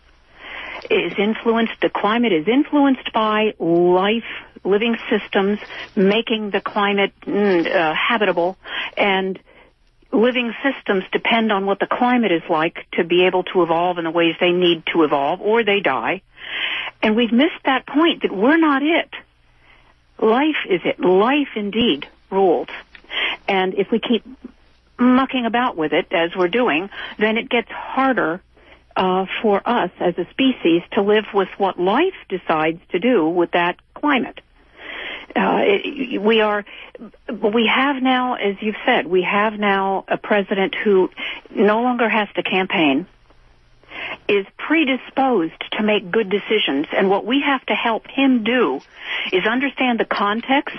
is influenced, the climate is influenced by life, living systems, making the climate uh, habitable, and living systems depend on what the climate is like to be able to evolve in the ways they need to evolve, or they die. And we've missed that point that we're not it. Life is it. Life indeed rules. And if we keep mucking about with it, as we're doing, then it gets harder uh, for us as a species to live with what life decides to do with that climate. Uh, it, we are, we have now, as you've said, we have now a president who no longer has to campaign, is predisposed to make good decisions, and what we have to help him do is understand the context,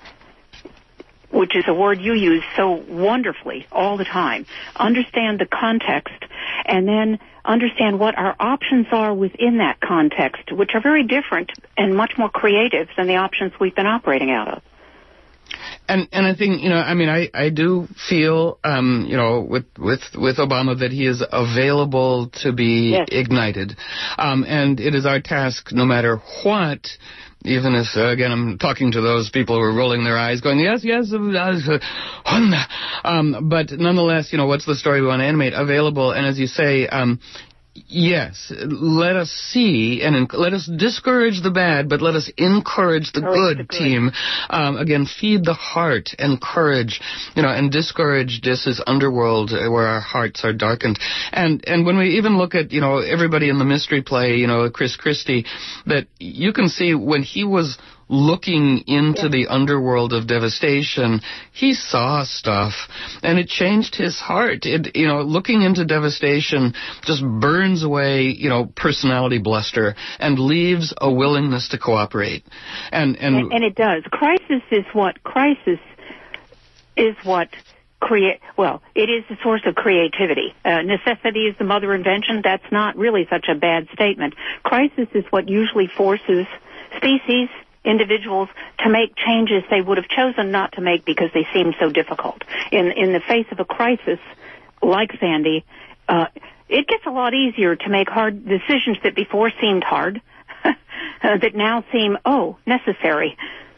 which is a word you use so wonderfully all the time. Understand the context, and then understand what our options are within that context, which are very different and much more creative than the options we've been operating out of. And and I think, you know, I mean, I, I do feel, um, you know, with, with, with Obama that he is available to be yes. ignited. Um, and it is our task, no matter what, even if, uh, again, I'm talking to those people who are rolling their eyes, going, yes, yes, uh, um, but nonetheless, you know, what's the story we want to animate? Available, and as you say, um, yes, let us see, and enc- let us discourage the bad, but let us encourage the good, the good. team. Um, again, feed the heart, encourage, you know, and discourage this is underworld where our hearts are darkened. And and when we even look at, you know, everybody in the mystery play, you know, Chris Christie, that you can see when he was looking into the underworld of devastation, he saw stuff, and it changed his heart. It, you know, looking into devastation just burns away, you know, personality bluster and leaves a willingness to cooperate. And and and, and it does. Crisis is what crisis is what create. Well, it is the source of creativity. Uh, necessity is the mother of invention. That's not really such a bad statement. Crisis is what usually forces species, individuals, to make changes they would have chosen not to make because they seem so difficult. In in the face of a crisis like Sandy, uh, it gets a lot easier to make hard decisions that before seemed hard, uh, that now seem, oh, necessary.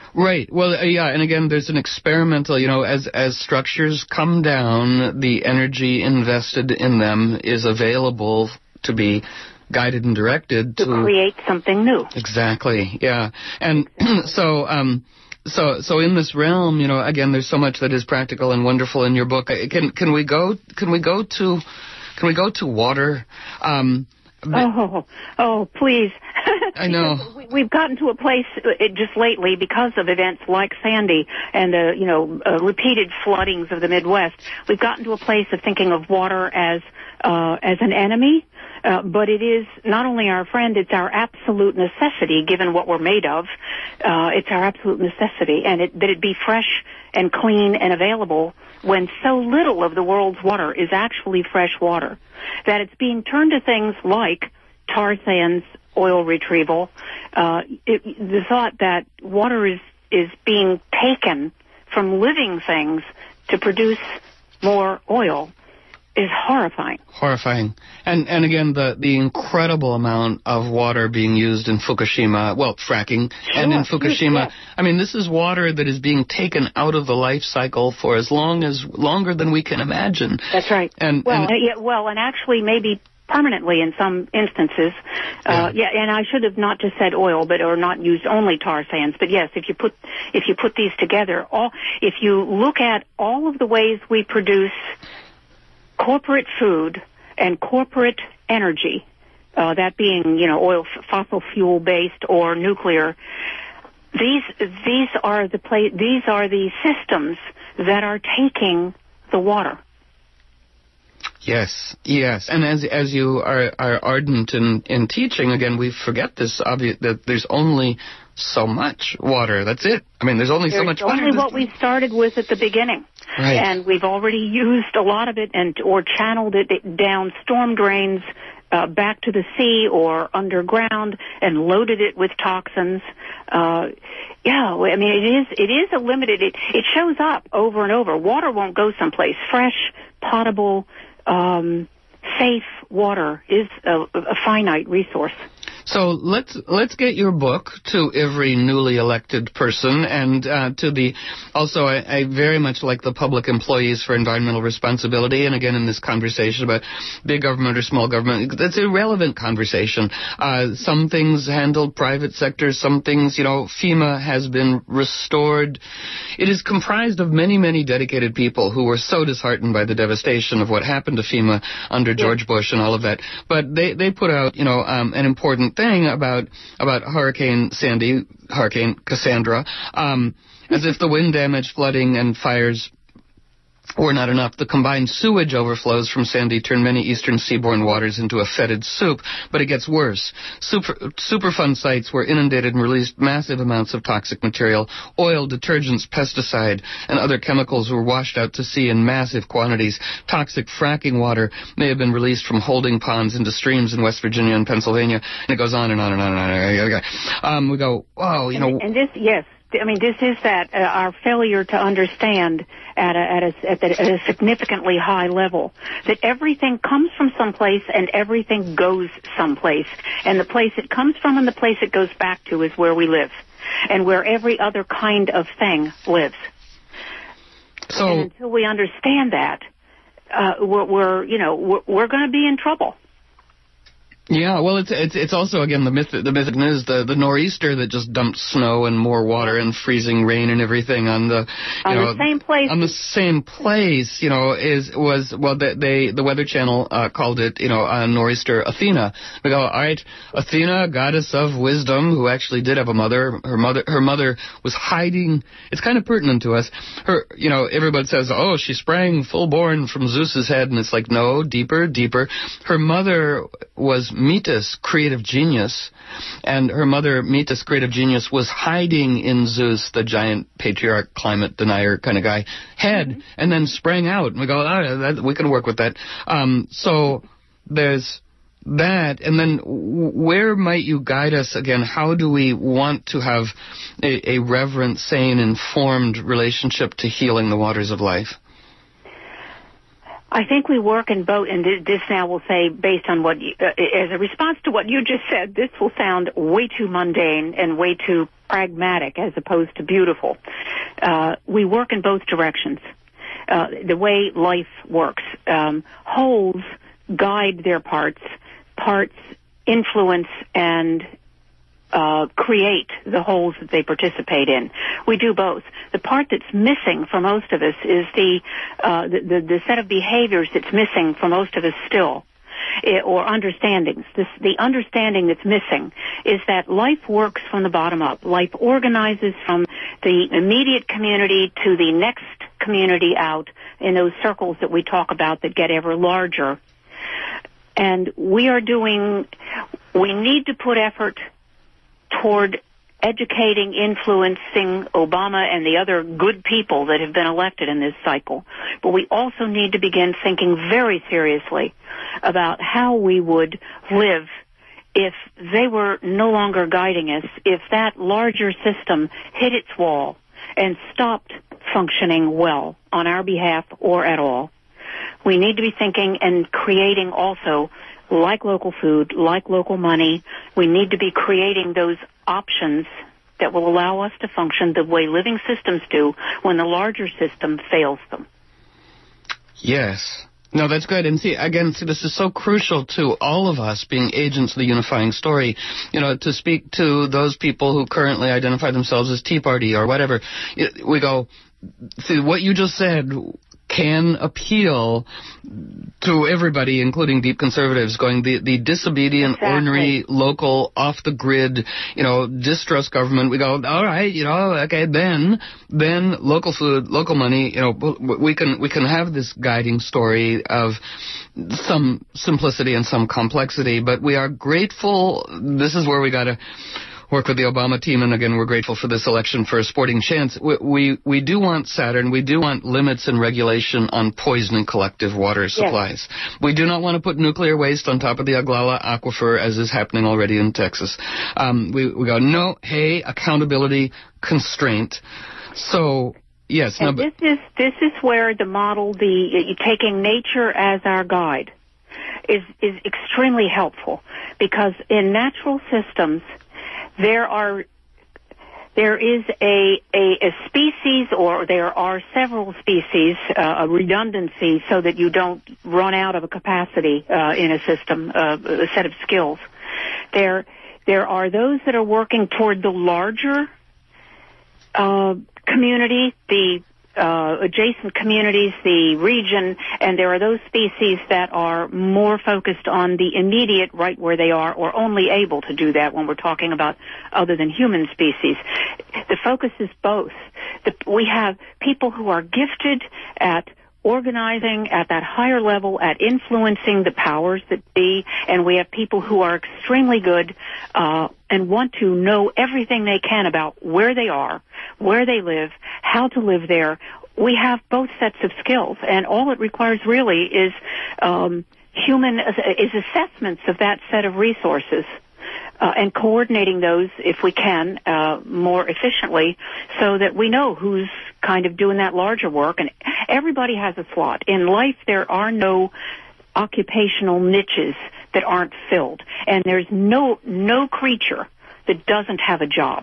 Right. Well, uh, yeah, and again, there's an experimental, you know, as as structures come down, the energy invested in them is available to be guided and directed to, to create something new. Exactly. Yeah. And so um so so in this realm, you know, again, there's so much that is practical and wonderful in your book. Can can we go can we go to can we go to water? Um Oh, oh, please. I know. We've gotten to a place uh, just lately because of events like Sandy and, uh, you know, uh, repeated floodings of the Midwest. We've gotten to a place of thinking of water as uh, as an enemy, uh, but it is not only our friend, it's our absolute necessity, given what we're made of. Uh, it's our absolute necessity, and it, that it be fresh and clean and available when so little of the world's water is actually fresh water, that it's being turned to things like tar sands, oil retrieval. Uh, it, the thought that water is, is being taken from living things to produce more oil is horrifying. Horrifying. And and again, the, the incredible amount of water being used in Fukushima, well, fracking, Sure, and in Fukushima. yes. I mean, this is water that is being taken out of the life cycle for as long as, longer than we can imagine. That's right. And, well, and, uh, yeah, well, and actually maybe permanently in some instances. Uh, yeah. yeah, and I should have not just said oil, but or not used only tar sands. But yes, if you put if you put these together, all if you look at all of the ways we produce corporate food and corporate energy, uh, that being, you know, oil, fossil fuel based or nuclear, these these are the pla- these are the systems that are taking the water. Yes, yes, and as as you are are ardent in, in teaching, again, we forget this obvious that there's only so much water. That's it. I mean, there's only there's so much water. Only what we started with at the beginning, right. And we've already used a lot of it and or channeled it down storm drains uh, back to the sea or underground and loaded it with toxins. Uh, yeah, I mean, it is it is a limited. It it shows up over and over. Water won't go someplace. Fresh, potable. Um, safe water is a, a finite resource. So let's let's get your book to every newly elected person, and uh, to the also I, I very much like the Public Employees for Environmental Responsibility. And again, in this conversation about big government or small government, that's a relevant conversation. Uh, some things handled private sector, some things, you know, FEMA has been restored. It is comprised of many, many dedicated people who were so disheartened by the devastation of what happened to FEMA under George yeah. Bush and all of that. But they they put out, you know, um, an important thing about about Hurricane Sandy, Hurricane Cassandra, um, as if the wind damage, flooding, and fires were not enough. The combined sewage overflows from Sandy turned many eastern seaborne waters into a fetid soup, but it gets worse. Super, Superfund sites were inundated and released massive amounts of toxic material. Oil, detergents, pesticide, and other chemicals were washed out to sea in massive quantities. Toxic fracking water may have been released from holding ponds into streams in West Virginia and Pennsylvania, and it goes on and on and on and on. Um, we go, whoa, you know. And, and this, yes. I mean, this is that uh, our failure to understand at a, at, a, at, a, at a significantly high level that everything comes from someplace and everything goes someplace. And the place it comes from and the place it goes back to is where we live and where every other kind of thing lives. So and until we understand that, uh, we're, we're, you know, we're, we're going to be in trouble. Yeah, well, it's it's it's also again the myth the myth is the the nor'easter that just dumped snow and more water and freezing rain and everything on the you on know, the same place on the same place you know is was well they, they the Weather Channel uh, called it you know a nor'easter Athena. We go, all right, Athena, goddess of wisdom, who actually did have a mother. Her mother her mother was hiding. It's kind of pertinent to us. Her you know everybody says, oh, she sprang full born from Zeus's head, and it's like, no, deeper, deeper. Her mother was Metis, creative genius, and her mother, Metis, creative genius, was hiding in Zeus, the giant patriarch, climate denier kind of guy, head, mm-hmm. and then sprang out. And we go, oh, that, we can work with that. Um, so there's that, and then where might you guide us again? How do we want to have a, a reverent, sane, informed relationship to healing the waters of life? I think we work in both, and this now will say, based on what, you, uh, as a response to what you just said, this will sound way too mundane and way too pragmatic as opposed to beautiful. Uh, we work in both directions. Uh, the way life works. Um, wholes guide their parts, parts influence and uh, create the wholes that they participate in. We do both. The part that's missing for most of us is the, uh, the, the, the set of behaviors that's missing for most of us still. It, or understandings. This, the understanding that's missing is that life works from the bottom up. Life organizes from the immediate community to the next community out in those circles that we talk about that get ever larger. And we are doing, we need to put effort toward educating, influencing Obama and the other good people that have been elected in this cycle. But we also need to begin thinking very seriously about how we would live if they were no longer guiding us, if that larger system hit its wall and stopped functioning well on our behalf or at all. We need to be thinking and creating also, like local food, like local money, we need to be creating those options that will allow us to function the way living systems do when the larger system fails them. Yes. No, that's good. And see, again, see, this is so crucial to all of us being agents of the unifying story. You know, to speak to those people who currently identify themselves as Tea Party or whatever, we go, see, what you just said can appeal to everybody, including deep conservatives, going the, the disobedient, exactly. ornery, local, off-the-grid, you know, distrust government. We go, all right, you know, okay, then, then local food, local money, you know, we can, we can have this guiding story of some simplicity and some complexity, but we are grateful. This is where we got to work with the Obama team, and again, we're grateful for this election for a sporting chance. We, we we do want Saturn. We do want limits and regulation on poisoning collective water supplies. Yes. We do not want to put nuclear waste on top of the Oglala Aquifer, as is happening already in Texas. Um, we, we go, no, hey, accountability, constraint. So, yes. And no, this is this is where the model, the taking nature as our guide, is is extremely helpful, because in natural systems, There are, there is a, a, a species, or there are several species, uh, a redundancy, so that you don't run out of a capacity uh, in a system, uh, a set of skills. There, there are those that are working toward the larger uh, community, the uh, adjacent communities, the region, and there are those species that are more focused on the immediate right where they are, or only able to do that when we're talking about other than human species. The focus is both. The, we have people who are gifted at organizing at that higher level, at influencing the powers that be, and we have people who are extremely good uh, and want to know everything they can about where they are, where they live, how to live there. We have both sets of skills, and all it requires really is um, human is assessments of that set of resources. Uh, and coordinating those, if we can, uh, more efficiently, so that we know who's kind of doing that larger work. And everybody has a slot. In life, there are no occupational niches that aren't filled. And there's no, no creature that doesn't have a job.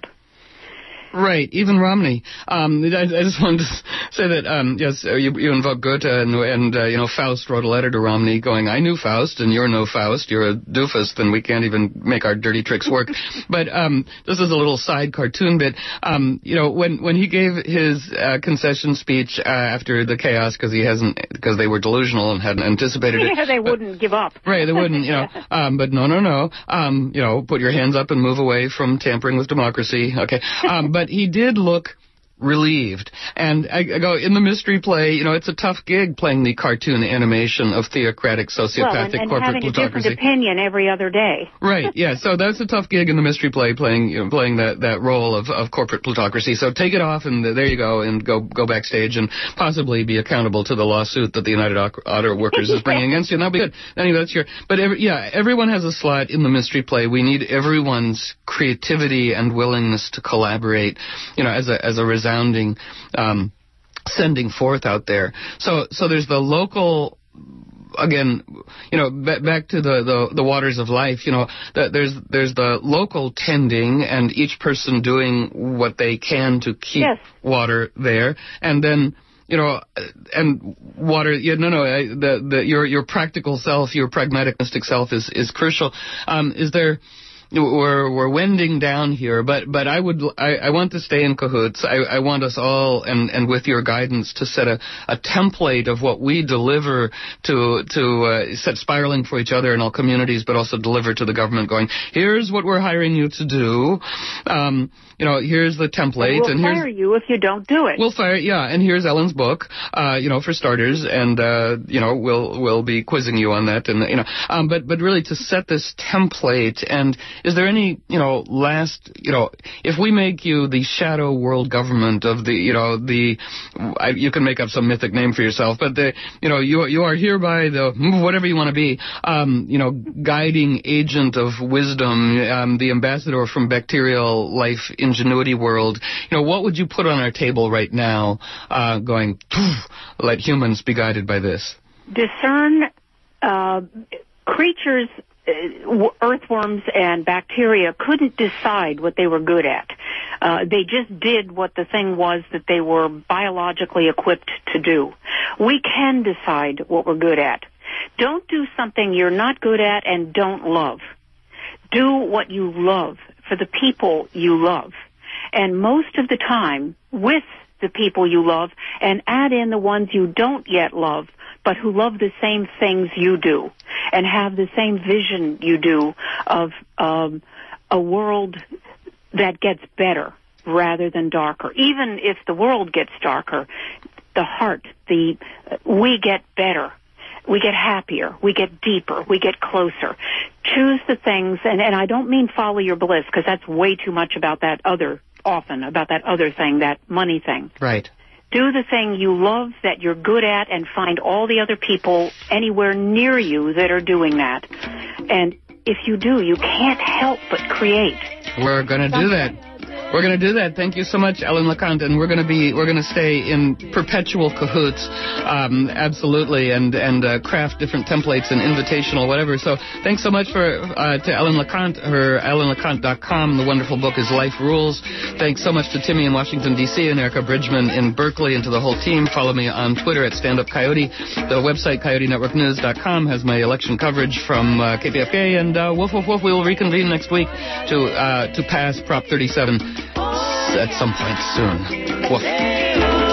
Right, even Romney. Um, I, I just wanted to say that, um, yes, you, you invoke Goethe, and, and uh, you know, Faust wrote a letter to Romney going, I knew Faust, and you're no Faust, you're a doofus, then we can't even make our dirty tricks work. But um, this is a little side cartoon bit. Um, you know, when, when he gave his uh, concession speech uh, after the chaos, because he hasn't, because they were delusional and hadn't anticipated it. Yeah, they but, wouldn't give up. Right, they wouldn't, you know. Um, but no, no, no. Um, you know, put your hands up and move away from tampering with democracy. Okay. Um, but he did look relieved. And I, I go, in the mystery play, you know, it's a tough gig playing the cartoon animation of theocratic, sociopathic, well, and, and corporate having plutocracy. A different opinion every other day. Right, yeah. So that's a tough gig in the mystery play, playing you know, playing that, that role of, of corporate plutocracy. So take it off, and there you go, and go go backstage and possibly be accountable to the lawsuit that the United Auto Workers is bringing against you, and that'll be good. Anyway, that's your. But every, yeah, everyone has a slot in the mystery play. We need everyone's creativity and willingness to collaborate, you know, as a as a resounding um, sending forth out there. So so there's the local again, you know, b- back to the, the, the waters of life, you know, the, there's there's the local tending and each person doing what they can to keep yes. water there. And then, you know, and water, yeah, no, no, I, the, the, your, your practical self, your pragmatic self is, is crucial. Um, is there... We're we're winding down here, but but I would I, I want to stay in cahoots. I, I want us all, and, and with your guidance, to set a, a template of what we deliver to to uh, set spiraling for each other in all communities, but also deliver to the government. Going, here's what we're hiring you to do. Um, you know, here's the template, we'll and here's fire you if you don't do it. We'll fire, yeah, and here's Ellen's book. Uh, you know, for starters, and uh, you know, we'll we'll be quizzing you on that, and you know, um, but but really to set this template. And is there any, you know, last, you know, if we make you the shadow world government of the, you know, the, I, you can make up some mythic name for yourself, but the, you know, you you are hereby the whatever you want to be, um, you know, guiding agent of wisdom, um, the ambassador from bacterial life ingenuity world. You know, what would you put on our table right now, uh, going, let humans be guided by this? Discern uh, creatures. Uh, earthworms and bacteria couldn't decide what they were good at. Uh, they just did what the thing was that they were biologically equipped to do. We can decide what we're good at. Don't do something you're not good at and don't love. Do what you love for the people you love. And most of the time, with the people you love, and add in the ones you don't yet love, but who love the same things you do and have the same vision you do of um, a world that gets better rather than darker. Even if the world gets darker, the heart, the uh, we get better. We get happier. We get deeper. We get closer. Choose the things, and, and I don't mean follow your bliss, because that's way too much about that other, often about that other thing, that money thing. Right. Do the thing you love, that you're good at, and find all the other people anywhere near you that are doing that. And if you do, you can't help but create. We're going to do that. We're going to do that. Thank you so much, Ellen LeConte, and we're going to be we're going to stay in perpetual cahoots, um, absolutely, and and uh, craft different templates and invitational whatever. So thanks so much for uh, to Ellen LeConte. Her ellen leconte dot com. The wonderful book is Life Rules. Thanks so much to Timmy in Washington D C and Erica Bridgman in Berkeley, and to the whole team. Follow me on Twitter at Stand Up Coyote. The website coyote network news dot com has my election coverage from uh, K P F K, and uh, woof woof woof. We will reconvene next week to uh, to pass Prop thirty-seven at some point soon. Woof.